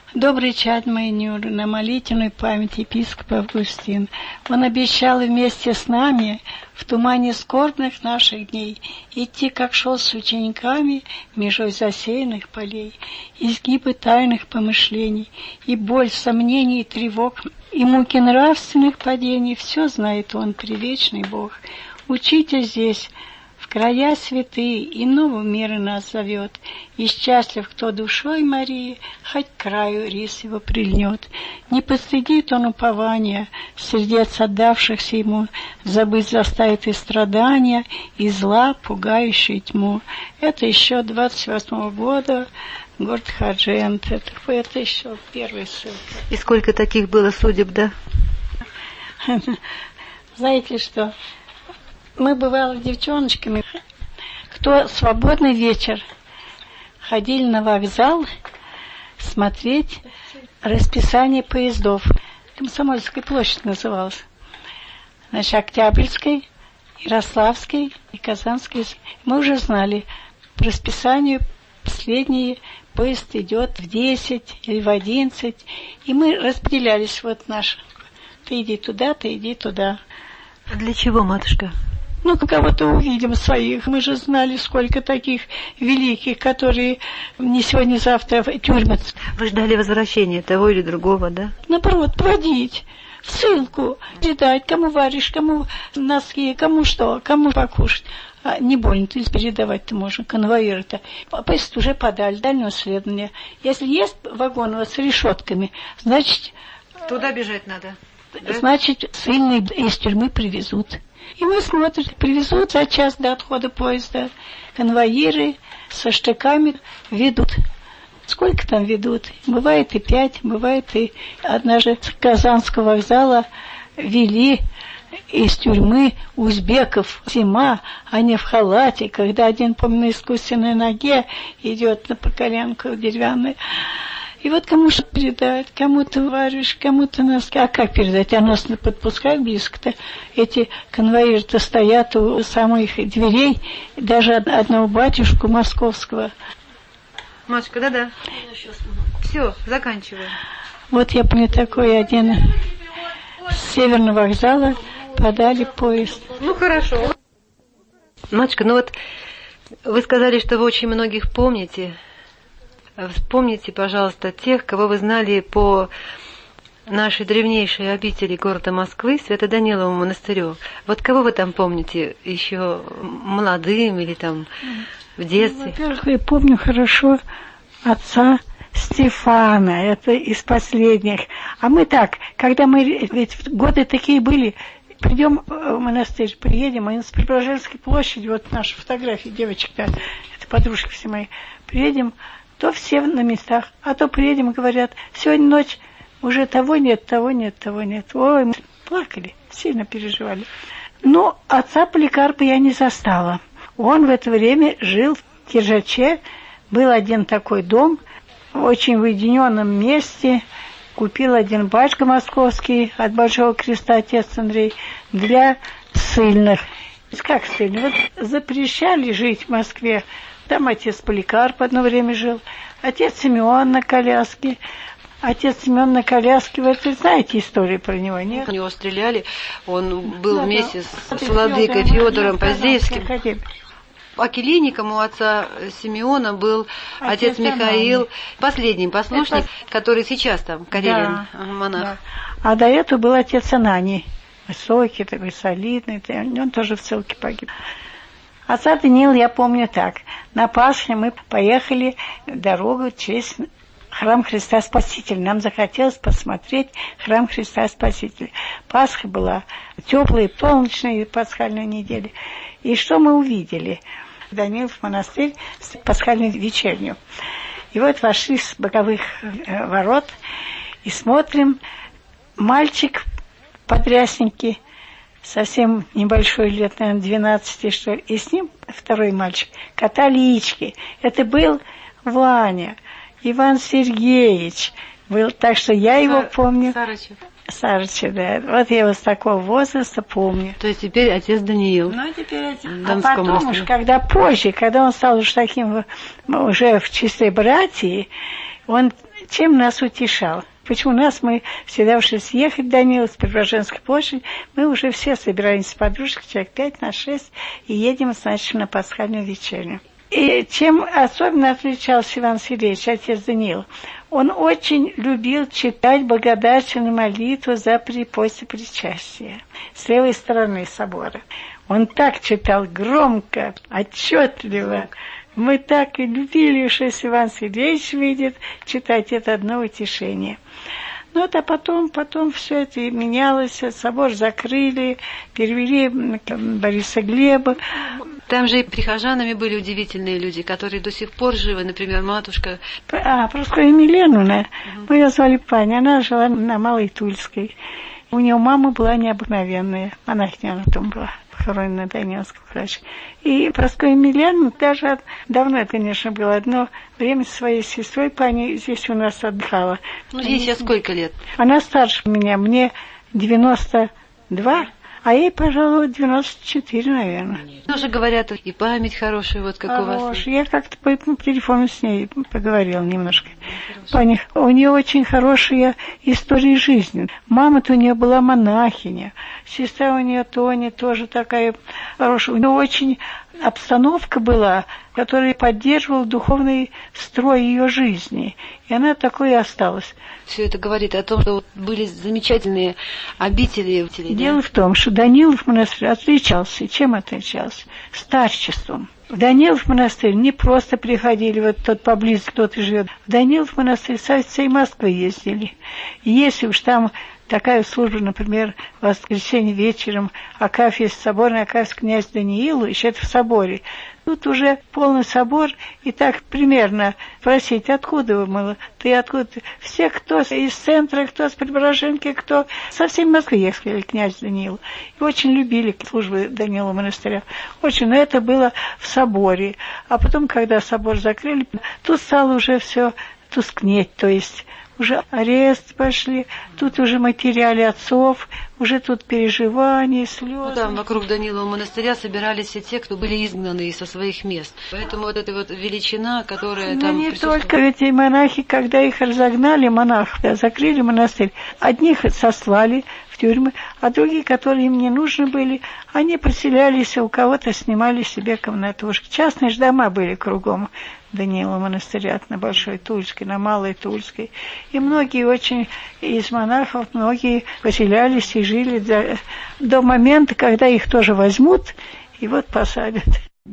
Добрый чад мой Нюр, на молитвенную память епископа Августин. Он обещал вместе с нами в тумане скорбных наших дней идти, как шел с учениками, межой засеянных полей, изгибы тайных помышлений, и боль, сомнений и тревог, и муки нравственных падений, все знает он, привечный Бог. Учитель здесь, в края святые, иного мира нас зовет, и счастлив, кто душой Марии, хоть к краю рис его прильнет. Не постыдит он упования, сердец отдавшихся ему, забыть заставит и страдания, и зла, пугающей тьму. Это еще двадцать восьмого года, город Хаджент. Это, это еще первый ссылка. И сколько таких было судеб, да? Знаете что? Мы, бывало, девчоночками, кто свободный вечер, ходили на вокзал смотреть расписание поездов. Комсомольская площадь называлась. Значит, Октябрьской, Ярославской и Казанской. Мы уже знали по расписанию последний поезд идет в десять или в одиннадцать. И мы распределялись, вот наш. Ты иди туда, ты иди туда. А для чего, матушка? Ну, кого-то увидим своих. Мы же знали, сколько таких великих, которые не сегодня, завтра в тюрьмы. Вы ждали возвращения того или другого, да? Наоборот, проводить в ссылку, передать, кому варишь, кому носки, кому что, кому покушать. А не больно, то есть передавать-то можно, конвоиры-то. Поезд уже подали, дальнего следования. Если есть вагон вот с решетками, значит... Туда бежать надо. Да? Значит, ссыльные из тюрьмы привезут. И мы смотрим, привезут за час до отхода поезда. Конвоиры со штыками ведут. Сколько там ведут? Бывает и пять, бывает и... Однажды с Казанского вокзала вели из тюрьмы узбеков. Зима, они в халате, когда один, помню, на искусственной ноге идет на коленку деревянной. И вот кому-то передать, кому-то варишь, кому-то носки. А как передать? А нас не подпускают близко-то. Эти конвоиры-то стоят у самых дверей, даже одного батюшку московского. Матушка, да-да. Все, заканчиваем. Вот я помню такой один с Северного вокзала подали поезд. Ну, хорошо. Матушка, ну вот вы сказали, что вы очень многих помните. Вспомните, пожалуйста, тех, кого вы знали по нашей древнейшей обители города Москвы, Свято-Даниловому монастырю. Вот кого вы там помните еще молодым или там в детстве? Ну, во-первых, я помню хорошо отца Стефана, это из последних. А мы так, когда мы, ведь годы такие были, придем в монастырь, приедем, мы с Преображенской площади, вот наши фотографии, девочек-то, это подружки все мои, приедем, то все на местах, а то приедем и говорят, сегодня ночь уже того нет, того нет, того нет. Ой, мы плакали, сильно переживали. Но отца Поликарпа я не застала. Он в это время жил в Киржаче, был один такой дом, в очень уединенном месте, купил один батюшка московский от Большого Креста, отец Андрей, для ссыльных. Как ссыльных? Вот запрещали жить в Москве. Там отец Поликарп одно время жил, отец Симеон на коляске. Отец Семен на коляске, вы знаете историю про него, нет? Его стреляли, он был да, вместе да. с, с владыкой Федором Поздеевским. Акелийником у отца Симеона был отец, отец Михаил, последний послушник, Это... который сейчас там, Карелин, да, монах. Да. А до этого был отец Ананий, высокий, такой солидный, он тоже в ссылке погиб. Отца Даниила я помню так. На Пасхе мы поехали дорогу через храм Христа Спасителя. Нам захотелось посмотреть храм Христа Спасителя. Пасха была теплая, полночная пасхальная неделя. И что мы увидели? Данилов монастырь с пасхальной вечерню. И вот вошли с боковых ворот и смотрим, мальчик подрясненький, совсем небольшой, лет, наверное, двенадцати, что ли, и с ним второй мальчик, католички. Это был Ваня, Иван Сергеевич был, так что я его Сар... помню. Сарычев. Сарычев, да. Вот я его с такого возраста помню. То есть теперь отец Даниил. Ну, теперь отец. А потом монастыря. Уж, когда позже, когда он стал уж таким, уже в числе братьев, он чем нас утешал. Почему нас, мы всегда ушли съехать, Данила, с Преображенской площади, мы уже все собираемся с подружкой, человек пять на шесть, и едем, значит, на пасхальную вечерню. И чем особенно отличался Иван Сергеевич, отец Даниил, он очень любил читать благодарственную молитву за при после причастия с левой стороны собора. Он так читал громко, отчетливо. Мы так и любили, что если Иван Сергеевич видит, читать это одно утешение. Ну, а потом, потом все это и менялось, собор закрыли, перевели Бориса Глеба. Там же и прихожанами были удивительные люди, которые до сих пор живы, например, матушка. А, Прасковья Миленовна, угу. Мы ее звали Паня, она жила на Малой Тульской. У нее мама была необыкновенная, монахиня она там была. Похоронена на Даниловском кладбище. И Прасковья Миленовна даже давно, конечно, было одно время со своей сестрой, Пани здесь у нас отдыхала. Ну, ей сейчас сколько лет? Она старше меня, мне девяносто два, а ей, пожалуй, девяносто четыре, наверное. Тоже говорят, и память хорошая, вот как Хорош. У вас. Я как-то по телефону с ней поговорила немножко. Пани, у нее очень хорошая история жизни. Мама-то у нее была монахиня, сестра у нее Тоня тоже такая хорошая. У нее очень обстановка была, которая поддерживала духовный строй ее жизни. И она такой и осталась. Все это говорит о том, что были замечательные обители. Дело да? в том, что Данилов монастырь отличался. Чем отличался? Старчеством. В Данилов монастырь не просто приходили, вот тот поблизости кто-то живет. В Данилов монастырь со всей Москвы ездили. И если уж там такая служба, например, в воскресенье вечером, Акафия соборный, Акафия князь Даниилу, еще это в соборе. Тут уже полный собор, и так примерно просить, откуда вы, мало, ты откуда? Все, кто из центра, кто с Преображенки, кто со всей Москвы ехали, князь Даниил. И очень любили службы Данила монастыря. Очень, но это было в соборе. А потом, когда собор закрыли, тут стало уже все тускнеть, то есть уже арест пошли, тут уже материали отцов, уже тут переживания, слезы. Ну, там вокруг Данилова монастыря собирались все те, кто были изгнаны со своих мест. Поэтому вот эта вот величина, которая ну, там не только эти монахи, когда их разогнали, монахов, да, закрыли монастырь, одних сослали в тюрьмы, а другие, которые им не нужны были, они поселялись, у кого-то снимали себе комнатушки. Частные же дома были кругом Даниила монастыря, на Большой Тульской, на Малой Тульской. И многие очень из монахов, многие поселялись и жили до, до момента, когда их тоже возьмут и вот посадят.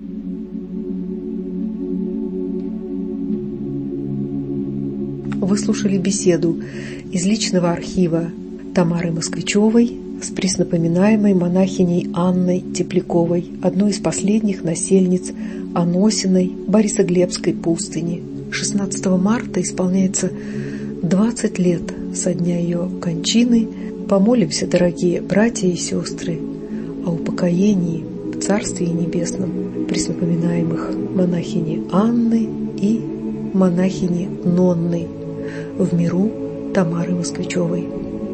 Вы слушали беседу из личного архива Тамары Москвичевой с преснопоминаемой монахиней Анной Тепляковой, одной из последних насельниц Аносиной Борисоглебской пустыни. шестнадцатого марта исполняется двадцать лет со дня ее кончины. Помолимся, дорогие братья и сестры, о упокоении в Царстве Небесном преснопоминаемых монахини Анны и монахини Нонны, в миру Тамары Москвичевой.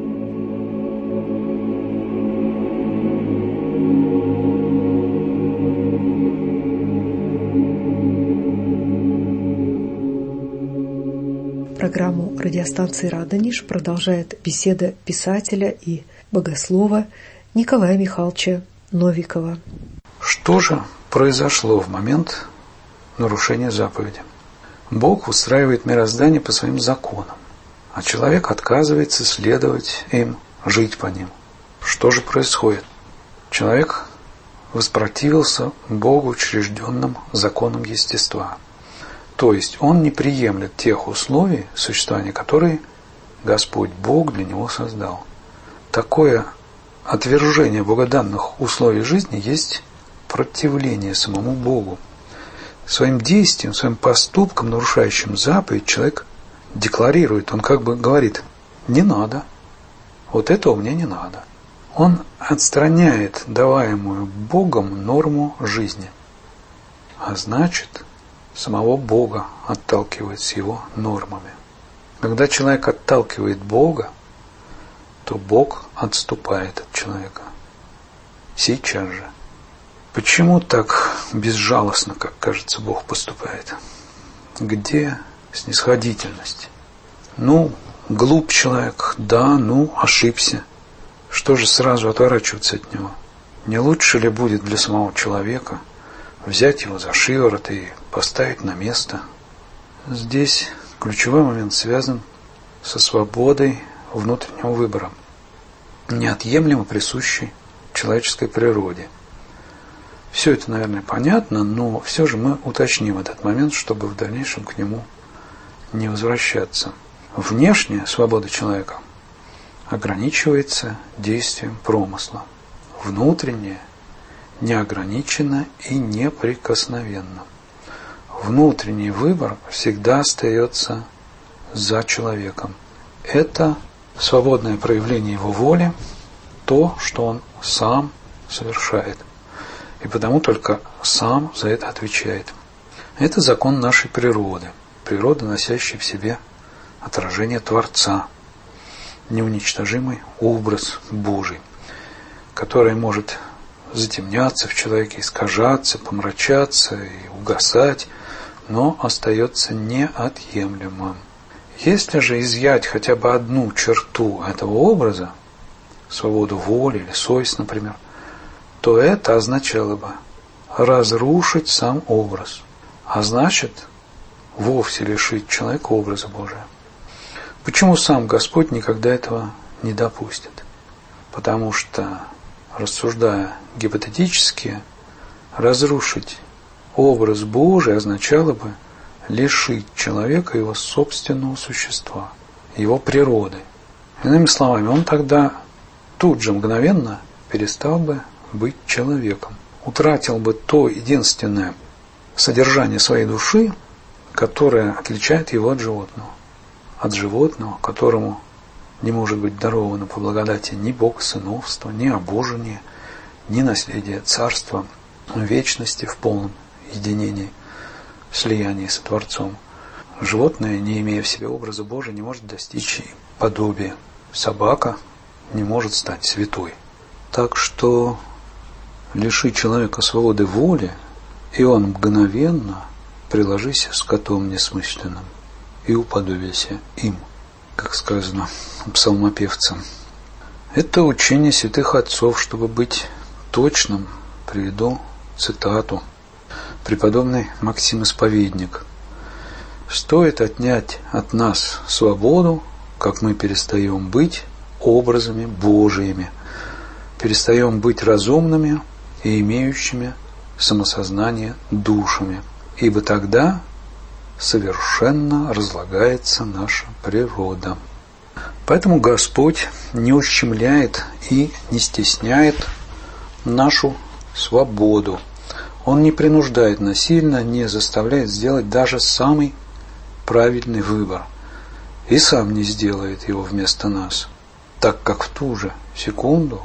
Программу радиостанции «Радонеж» продолжает беседа писателя и богослова Николая Михайловича Новикова. Что же произошло в момент нарушения заповеди? Бог устраивает мироздание по своим законам, а человек отказывается следовать им, жить по ним. Что же происходит? Человек воспротивился Богу учрежденным законам естества. То есть он не приемлет тех условий существования, которые Господь Бог для него создал. Такое отвержение богоданных условий жизни есть противление самому Богу. Своим действием, своим поступком, нарушающим заповедь, человек декларирует, он как бы говорит: не надо, вот этого мне не надо. Он отстраняет даваемую Богом норму жизни, а значит, самого Бога отталкивает с его нормами. Когда человек отталкивает Бога, то Бог отступает от человека. Сейчас же. Почему так безжалостно, как кажется, Бог поступает? Где снисходительность? Ну, глуп человек, да, ну, ошибся. Что же сразу отворачиваться от него? Не лучше ли будет для самого человека взять его за шиворот и поставить на место? Здесь ключевой момент связан со свободой внутреннего выбора, неотъемлемо присущей человеческой природе. Все это, наверное, понятно, но все же мы уточним этот момент, чтобы в дальнейшем к нему не возвращаться. Внешняя свобода человека ограничивается действием промысла. Внутренняя неограничена и неприкосновенна. Внутренний выбор всегда остается за человеком. Это свободное проявление его воли, то, что он сам совершает. И потому только сам за это отвечает. Это закон нашей природы. Природа, носящая в себе отражение Творца, неуничтожимый образ Божий, который может затемняться в человеке, искажаться, помрачаться и угасать, но остается неотъемлемым. Если же изъять хотя бы одну черту этого образа, свободу воли или совесть, например, то это означало бы разрушить сам образ, а значит, вовсе лишить человека образа Божия. Почему сам Господь никогда этого не допустит? Потому что, рассуждая гипотетически, разрушить образ Божий означало бы лишить человека его собственного существа, его природы. Иными словами, он тогда тут же мгновенно перестал бы быть человеком, утратил бы то единственное содержание своей души, которое отличает его от животного. От животного, которому не может быть даровано по благодати ни богосыновства, ни обожения, ни наследия царства вечности в полном единении, в слиянии со Творцом. Животное, не имея в себе образа Божия, не может достичь подобия. Собака не может стать святой. Так что лиши человека свободы воли, и он мгновенно приложися с котом несмысленным и уподобися им, как сказано псалмопевцем. Это учение святых отцов. Чтобы быть точным, приведу цитату. Преподобный Максим Исповедник. «Стоит отнять от нас свободу, как мы перестаем быть образами Божиими, перестаем быть разумными и имеющими самосознание душами, ибо тогда совершенно разлагается наша природа». Поэтому Господь не ущемляет и не стесняет нашу свободу. Он не принуждает насильно, не заставляет сделать даже самый правильный выбор. И сам не сделает его вместо нас, так как в ту же секунду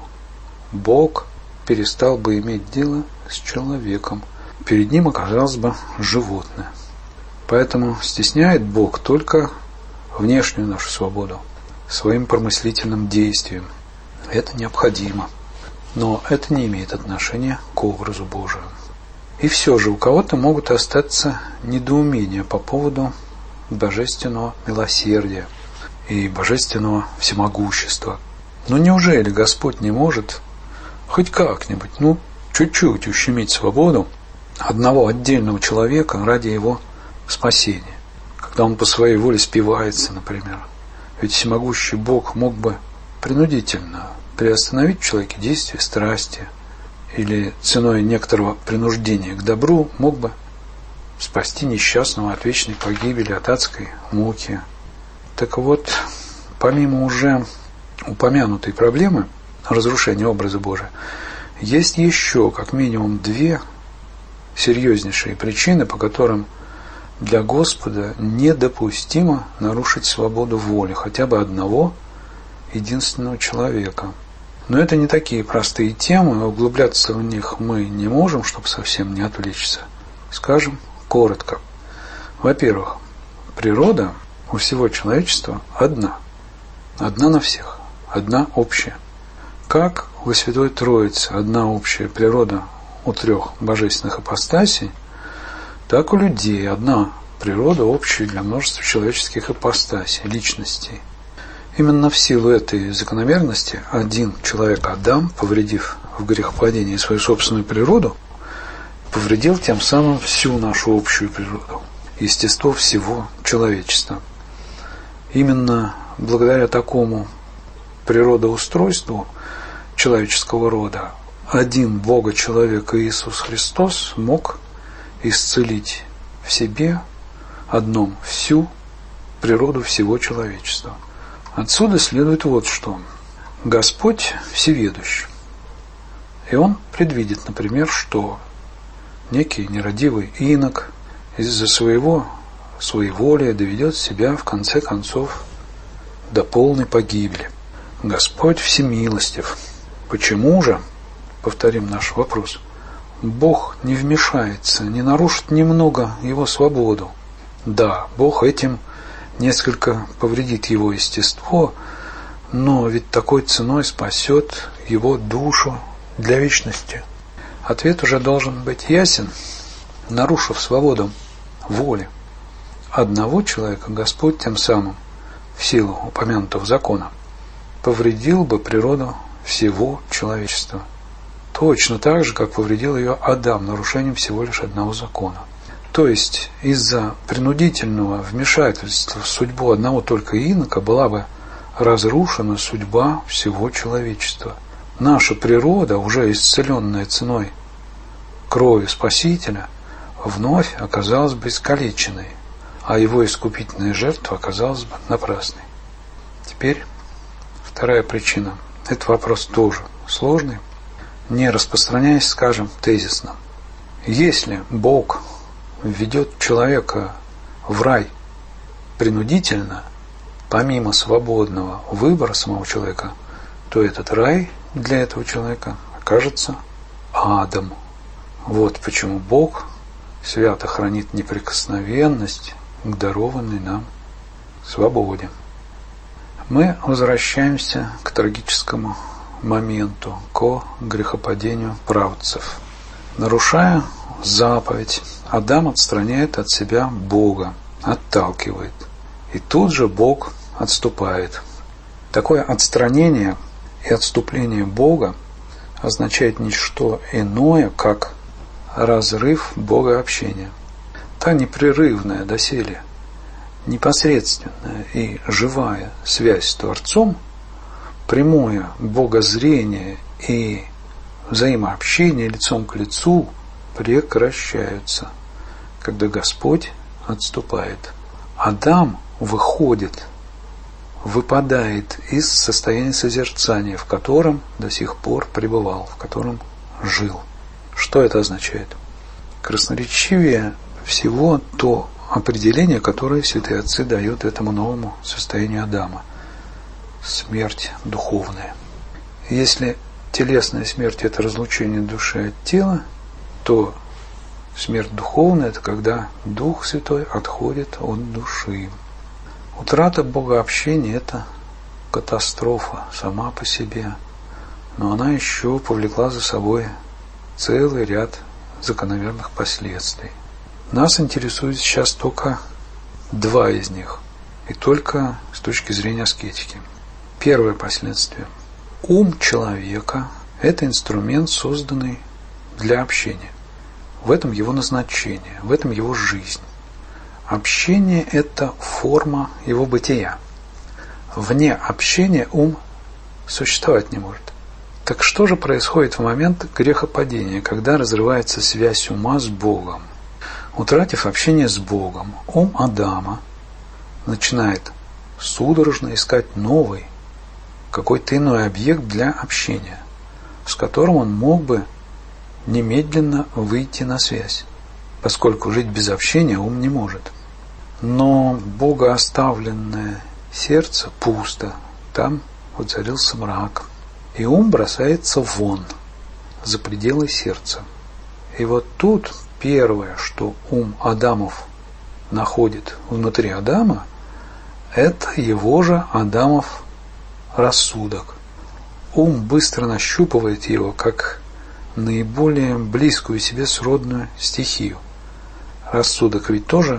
Бог перестал бы иметь дело с человеком. Перед ним оказалось бы животное. Поэтому стесняет Бог только внешнюю нашу свободу своим промыслительным действием. Это необходимо. Но это не имеет отношения к образу Божию. И все же у кого-то могут остаться недоумения по поводу божественного милосердия и божественного всемогущества. Но неужели Господь не может хоть как-нибудь, ну, чуть-чуть ущемить свободу одного отдельного человека ради его спасения, когда он по своей воле спивается, например? Ведь всемогущий Бог мог бы принудительно приостановить в человеке действие страсти, или ценой некоторого принуждения к добру мог бы спасти несчастного от вечной погибели, от адской муки. Так вот, помимо уже упомянутой проблемы разрушения образа Божия, есть еще как минимум две серьезнейшие причины, по которым для Господа недопустимо нарушить свободу воли хотя бы одного единственного человека. Но это не такие простые темы, углубляться в них мы не можем, чтобы совсем не отвлечься. Скажем коротко. Во-первых, природа у всего человечества одна. Одна на всех. Одна общая. Как во Святой Троице одна общая природа у трех божественных ипостасей, так у людей одна природу, общую для множества человеческих ипостасей, личностей. Именно в силу этой закономерности один человек, Адам, повредив в грехопадении свою собственную природу, повредил тем самым всю нашу общую природу, естество всего человечества. Именно благодаря такому природоустройству человеческого рода один Бога-человек Иисус Христос мог исцелить в себе одном всю природу всего человечества. Отсюда следует вот что. Господь всеведущ. И Он предвидит, например, что некий нерадивый инок из-за своего своеволия доведет себя в конце концов до полной погибели. Господь всемилостив. Почему же, повторим наш вопрос, Бог не вмешается, не нарушит немного его свободу? Да, Бог этим несколько повредит его естество, но ведь такой ценой спасет его душу для вечности. Ответ уже должен быть ясен. Нарушив свободу воли одного человека, Господь тем самым, в силу упомянутого закона, повредил бы природу всего человечества. Точно так же, как повредил ее Адам нарушением всего лишь одного закона. То есть из-за принудительного вмешательства в судьбу одного только инока была бы разрушена судьба всего человечества. Наша природа, уже исцеленная ценой крови Спасителя, вновь оказалась бы искалеченной, а его искупительная жертва оказалась бы напрасной. Теперь вторая причина. Этот вопрос тоже сложный, не распространяясь, скажем, тезисно. Если Бог введет человека в рай принудительно, помимо свободного выбора самого человека, то этот рай для этого человека окажется адом. Вот почему Бог свято хранит неприкосновенность к дарованной нам свободе. Мы возвращаемся к трагическому моменту, к грехопадению правцев. Нарушая заповедь, Адам отстраняет от себя Бога, отталкивает. И тут же Бог отступает. Такое отстранение и отступление Бога означает не что иное, как разрыв богообщения. Та непрерывная доселе, непосредственная и живая связь с Творцом, прямое богозрение и взаимообщение лицом к лицу прекращаются, когда Господь отступает. Адам выходит, выпадает из состояния созерцания, в котором до сих пор пребывал, в котором жил. Что это означает? Красноречивее всего то определение, которое святые отцы дают этому новому состоянию Адама. Смерть духовная. Если телесная смерть – это разлучение души от тела, то смерть духовная – это когда Дух Святой отходит от души. Утрата богообщения – это катастрофа сама по себе, но она еще повлекла за собой целый ряд закономерных последствий. Нас интересует сейчас только два из них, и только с точки зрения аскетики. Первое последствие. Ум человека – это инструмент, созданный для общения. В этом его назначение, в этом его жизнь. Общение – это форма его бытия. Вне общения ум существовать не может. Так что же происходит в момент грехопадения, когда разрывается связь ума с Богом? Утратив общение с Богом, ум Адама начинает судорожно искать новый, какой-то иной объект для общения, с которым он мог бы немедленно выйти на связь, поскольку жить без общения ум не может. Но богооставленное сердце пусто, там воцарился мрак, и ум бросается вон, за пределы сердца. И вот тут первое, что ум Адамов находит внутри Адама, это его же Адамов рассудок. Ум быстро нащупывает его как наиболее близкую себе сродную стихию. Рассудок ведь тоже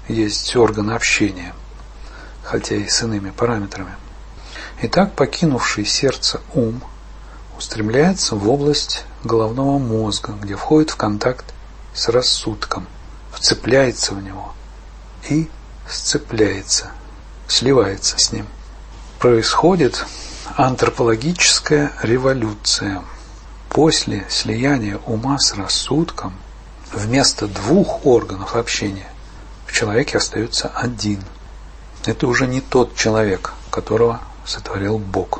есть орган общения, хотя и с иными параметрами. Итак, покинувший сердце ум устремляется в область головного мозга, где входит в контакт с рассудком, вцепляется в него и сцепляется, сливается с ним. Происходит антропологическая революция. После слияния ума с рассудком вместо двух органов общения в человеке остается один. Это уже не тот человек, которого сотворил Бог.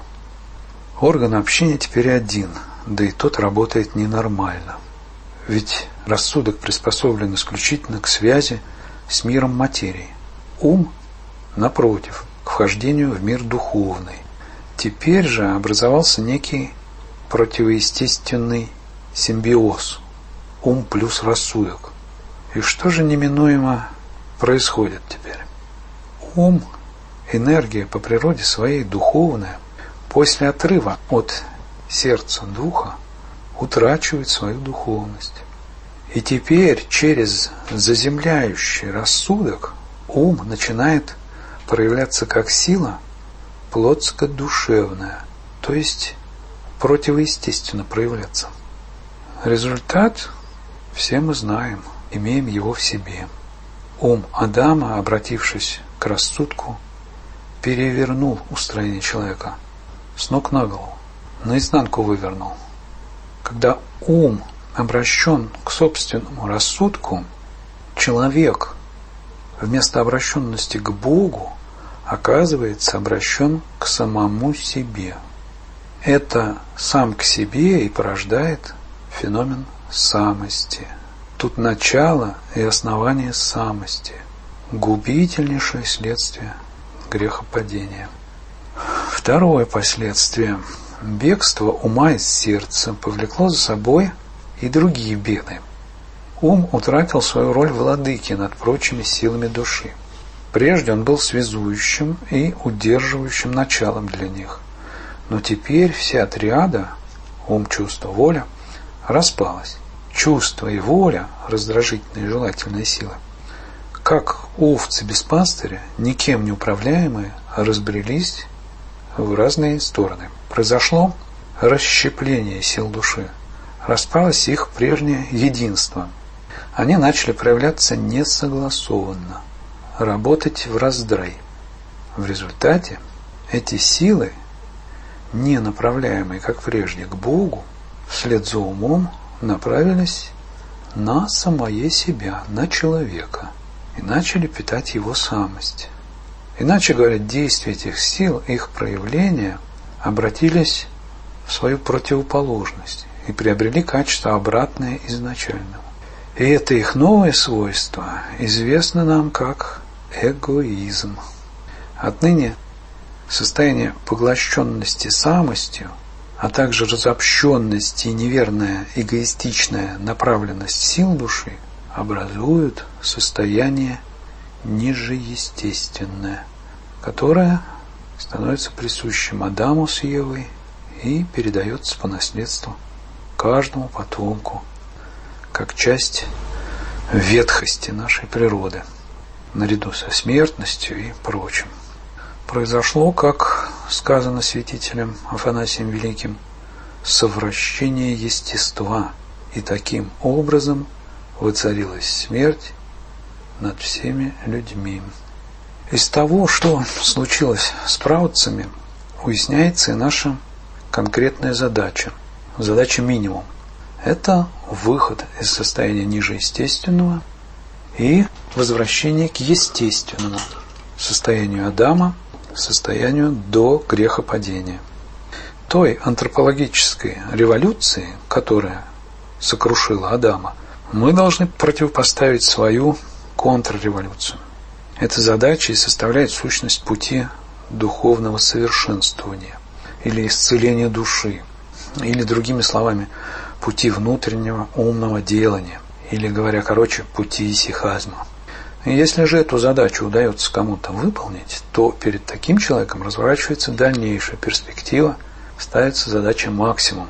Орган общения теперь один, да и тот работает ненормально. Ведь рассудок приспособлен исключительно к связи с миром материи. Ум, напротив, к вхождению в мир духовный. Теперь же образовался некий противоестественный симбиоз. Ум плюс рассудок. И что же неминуемо происходит теперь? Ум, энергия по природе своей духовная, после отрыва от сердца духа утрачивает свою духовность. И теперь через заземляющий рассудок ум начинает проявляться как сила плотско-душевная, то есть противоестественно проявляться. Результат все мы знаем, имеем его в себе. Ум Адама, обратившись к рассудку, перевернул устроение человека с ног на голову, наизнанку вывернул. Когда ум обращен к собственному рассудку, человек вместо обращенности к Богу оказывается обращен к самому себе. Это сам к себе и порождает феномен самости. Тут начало и основание самости, губительнейшее следствие грехопадения. Второе последствие. Бегство ума из сердца повлекло за собой и другие беды. Ум утратил свою роль владыки над прочими силами души. Прежде он был связующим и удерживающим началом для них. Но теперь вся триада ум, чувство, воля распалась. Чувство и воля, раздражительные и желательные силы, как овцы без пастыря, никем не управляемые, разбрелись в разные стороны. Произошло расщепление сил души, распалось их прежнее единство. Они начали проявляться несогласованно, работать враздрай. В результате эти силы, не направляемые, как прежде, к Богу, вслед за умом направились на самое себя, на человека, и начали питать его самость. Иначе говоря, действия этих сил, их проявления обратились в свою противоположность и приобрели качество обратное изначальному. И это их новое свойство известно нам как эгоизм. Отныне состояние поглощенности самостью, а также разобщенность и неверная эгоистичная направленность сил души образуют состояние нижеестественное, которое становится присущим Адаму с Евой и передается по наследству каждому потомку, как часть ветхости нашей природы, наряду со смертностью и прочим. Произошло, как сказано святителем Афанасием Великим, совращение естества, и таким образом воцарилась смерть над всеми людьми. Из того, что случилось с праотцами, уясняется и наша конкретная задача, задача минимум. Это выход из состояния нижеестественного и возвращение к естественному состоянию Адама, состоянию до грехопадения. Той антропологической революции, которая сокрушила Адама, мы должны противопоставить свою контрреволюцию. Эта задача и составляет сущность пути духовного совершенствования или исцеления души, или, другими словами, пути внутреннего умного делания, или, говоря короче, пути исихазма. И если же эту задачу удается кому-то выполнить, то перед таким человеком разворачивается дальнейшая перспектива, ставится задача максимум,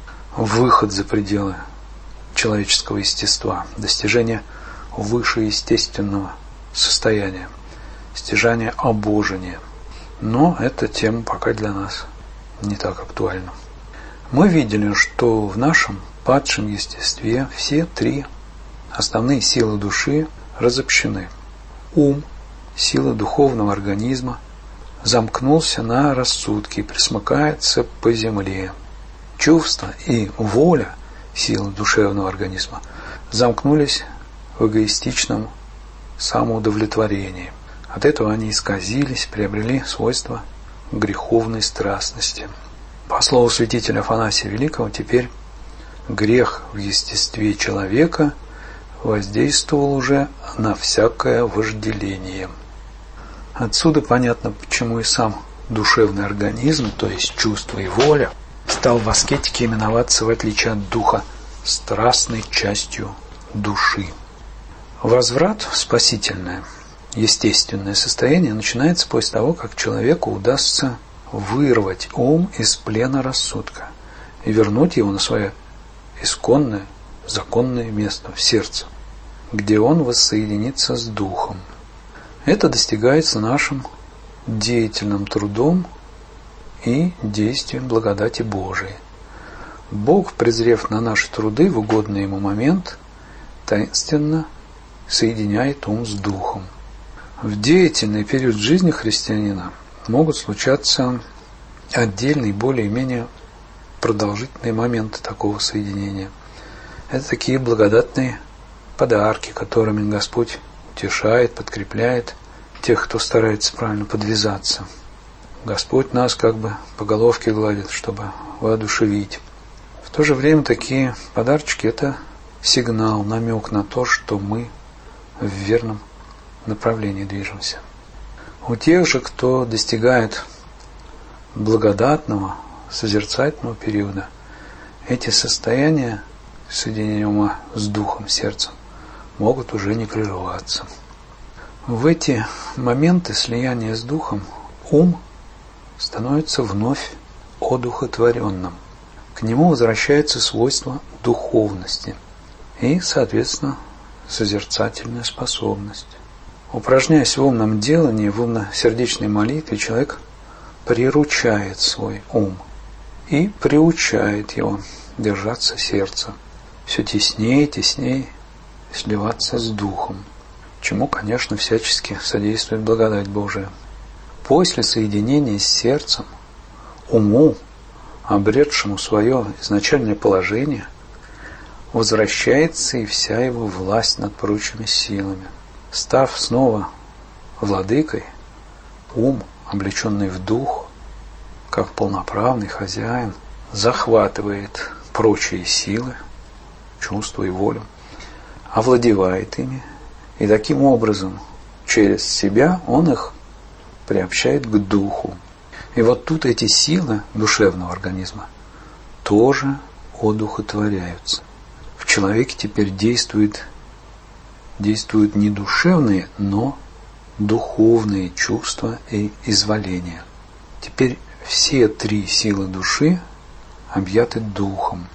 выход за пределы человеческого естества, достижение вышеестественного состояние, стяжание обожения. Но эта тема пока для нас не так актуальна. Мы видели, что в нашем падшем естестве все три основные силы души разобщены. Ум, сила духовного организма, замкнулся на рассудке и пресмыкается по земле. Чувства и воля, сила душевного организма, замкнулись в эгоистичном самоудовлетворении. От этого они исказились, приобрели свойства греховной страстности. По слову святителя Афанасия Великого, теперь грех в естестве человека воздействовал уже на всякое вожделение. Отсюда понятно, почему и сам душевный организм, то есть чувство и воля, стал в аскетике именоваться, в отличие от духа, страстной частью души. Возврат в спасительное, естественное состояние начинается после того, как человеку удастся вырвать ум из плена рассудка и вернуть его на свое исконное, законное место в сердце, где он воссоединится с духом. Это достигается нашим деятельным трудом и действием благодати Божией. Бог, презрев на наши труды в угодный ему момент, таинственно соединяет ум с духом. В деятельный период жизни христианина могут случаться отдельные, более-менее продолжительные моменты такого соединения. Это такие благодатные подарки, которыми Господь утешает, подкрепляет тех, кто старается правильно подвязаться. Господь нас как бы по головке гладит, чтобы воодушевить. В то же время такие подарочки – это сигнал, намек на то, что мы в верном направлении движемся. У тех же, кто достигает благодатного, созерцательного периода, эти состояния соединения ума с духом, сердцем могут уже не прерываться. В эти моменты слияния с духом ум становится вновь одухотворенным. К нему возвращается свойство духовности и, соответственно, созерцательная способность. Упражняясь в умном делании, в умно-сердечной молитве, человек приручает свой ум и приучает его держаться сердца, все теснее и теснее сливаться с духом, чему, конечно, всячески содействует благодать Божия. После соединения с сердцем уму, обретшему свое изначальное положение, возвращается и вся его власть над прочими силами. Став снова владыкой, ум, облеченный в дух, как полноправный хозяин, захватывает прочие силы, чувства и волю, овладевает ими, и таким образом через себя он их приобщает к духу. И вот тут эти силы душевного организма тоже одухотворяются. В человеке теперь действует, действуют не душевные, но духовные чувства и изволения. Теперь все три силы души объяты духом,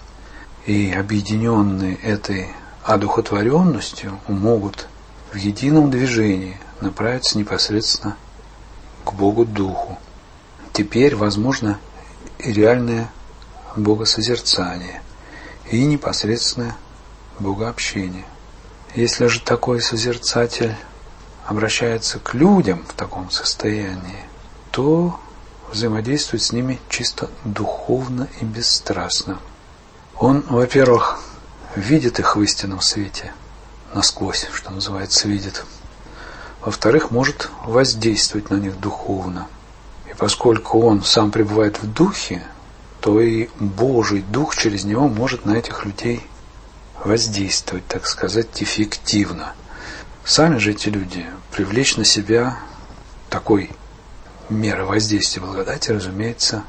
и объединенные этой одухотворенностью могут в едином движении направиться непосредственно к Богу Духу. Теперь возможно и реальное богосозерцание, и непосредственное богообщение. Если же такой созерцатель обращается к людям в таком состоянии, то взаимодействует с ними чисто духовно и бесстрастно. Он, во-первых, видит их в истинном свете, насквозь, что называется, видит. Во-вторых, может воздействовать на них духовно. И поскольку он сам пребывает в духе, то и Божий Дух через него может на этих людей воздействовать, так сказать, эффективно. Сами же эти люди привлечь на себя такой меры воздействия благодати, разумеется,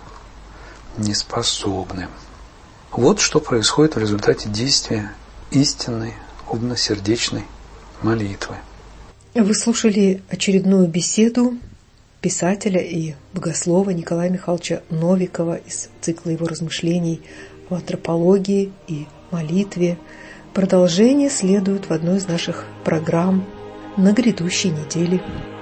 не способны. Вот что происходит в результате действия истинной, умно-сердечной молитвы. Вы слушали очередную беседу писателя и богослова Николая Михайловича Новикова из цикла его размышлений о антропологии и молитве. Продолжение следует в одной из наших программ на грядущей неделе.